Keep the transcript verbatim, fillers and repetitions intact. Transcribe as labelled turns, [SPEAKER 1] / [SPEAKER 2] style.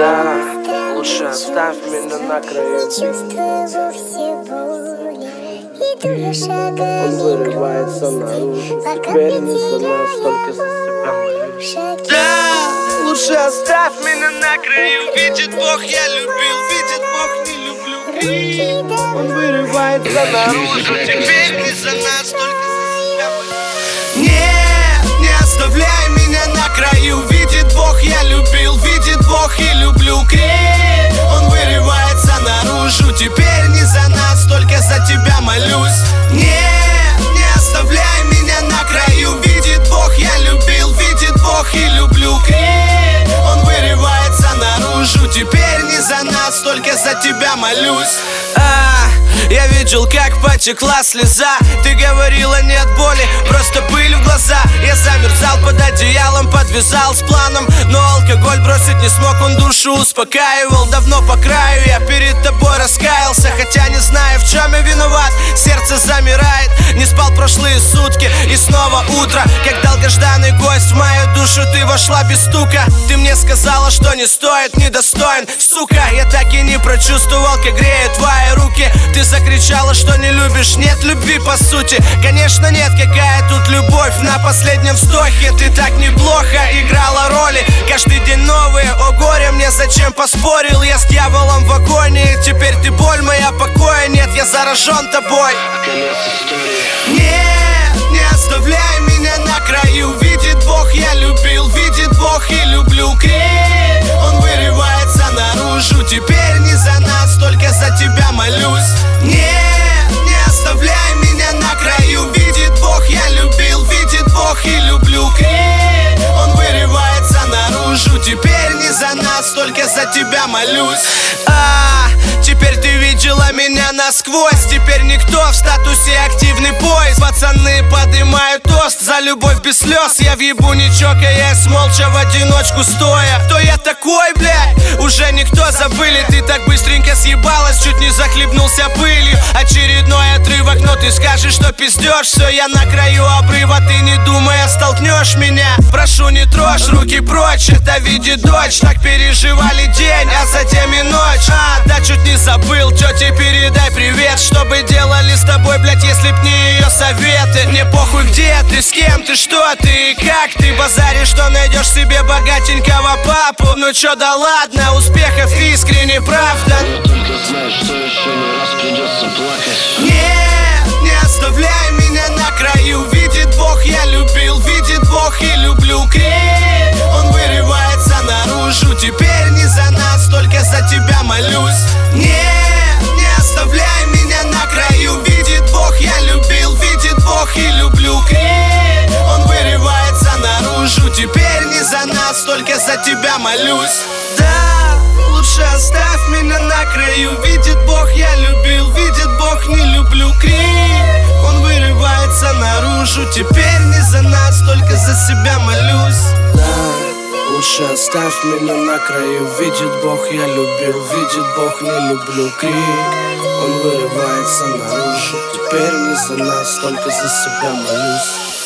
[SPEAKER 1] Да, лучше оставь меня на краю. Он вырывается наружу. Теперь не за нас, только за себя молюсь. Да, лучше оставь меня на краю. Видит Бог, я любил, видит Бог, не люблю крик. Он вырывается наружу. Теперь не за нас, только за себя молюсь. Нет, не оставляй меня на краю. Видит Бог, я любил, видит Бог и люблю крик. Он вырывается наружу. Теперь не за нас, только за тебя молюсь. Нет, не оставляй меня на краю. Видит Бог, я любил, видит Бог и люблю крик. Он вырывается наружу. Теперь не за нас, только за тебя молюсь. А, я видел, как потекла слеза. Ты говорила, нет боли, просто пыль в глаза. Я замерзал под одеялом, подвязал с планом, но алкоголь бросить не смог, он душу успокаивал. Давно по краю я перед тобой раскаялся, хотя не знаю, в чем я виноват. Сердце замирает, не спал прошлые сутки, и снова утро, как долгожданный гость в мою душу ты вошла без стука. Ты мне сказала, что не стоит, недостоин, сука. Я так и не прочувствовал, как греют твои руки. Ты закричала, что не любишь, нет любви по сути. Конечно нет, какая тут любовь на последнем вздохе. Ты так неплохо играла роли, каждый день новые, о горе мне зачем поспорил. Я с дьяволом в агонии, теперь ты боль моя, покоя нет, я заражен тобой. Нет, не оставляй меня на краю. Видит Бог, я любил, видит Бог и люблю крик. Он вырывается наружу. Теперь не за нас, только за тебя молюсь. Нет, не оставляй меня на краю. Видит Бог, я любил, видит Бог и люблю крик. Он вырывается наружу. Теперь не за нас, только за тебя молюсь. А, теперь ты видела меня насквозь. Теперь никто в статусе активный поиск. Пацаны поднимают тост за любовь без слез. Я въебу не чокаясь, молча в одиночку стоя. Кто я такой, блядь? Уже никто забыли. Ты так быстренько съебалась, чуть не захлебнулся пылью. Очередной отрывок, но ты скажешь, что пиздешь. Все, я на краю обрыва, ты не думая столкнешь меня. Прошу, не трожь, руки прочь, это видит дочь. Так переживали день, а затем и ночь. А, да чуть не забыл, тете передай привет. Что бы делали с тобой, блядь, если б не ее советы? Мне похуй, где ты, с кем ты, что ты и как ты базаришь, что найдешь себе богатенького папу. Ну чё, да ладно, успехов искренне, правда.
[SPEAKER 2] Я только знаю, что еще не раз придется плакать.
[SPEAKER 1] Нет, не оставляй меня на краю. Видит Бог, я любил, видит Бог и люблю крик. Он вырывается наружу. Теперь не за нас, только за тебя молюсь. Нет, не оставляй меня на краю. Видит Бог, я любил, видит Бог и люблю крик. Он вырывается наружу. Теперь не за нас, только за тебя молюсь. Да, лучше оставь меня на краю. Видит Бог, я любил, видит Бог, не люблю крик. Он вырывается наружу. Теперь не за нас, только за себя молюсь. Да, лучше оставь меня на краю. Видит Бог, я любил, видит Бог, не люблю крик. Он вырывается наружу. Теперь не за нас, только за себя молюсь.